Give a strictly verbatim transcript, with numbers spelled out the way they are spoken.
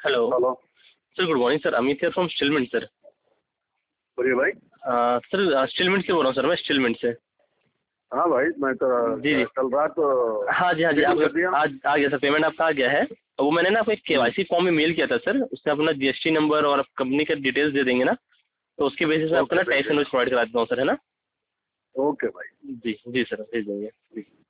Hello hello. Sir, good morning sir. Amit है from स्टीलमेंट sir. बोलिए भाई। अ, सर स्टीलमेंट से बोल रहा हूँ सर, मैं स्टीलमेंट से। हाँ भाई, मैं तो जी जी। कल रात तो हाँ जी हाँ जी, पेमेंट कर आपका दिया। आज आ गया सर, पेमेंट आपका आ गया है। वो मैंने ना आपको एक हम्म, केवाईसी फॉर्म में मेल किया था सर, उसमें अपना जीएसटी नंबर और कंपनी का डिटेल्स दे देंगे ना, तो उसके बेसिस में आपको ओके ना टैक्स भेजिए। इनवॉइस प्रोवाइड करा देता हूँ सर, है ना। ओके भाई। जी जी सर, भेज देंगे जी।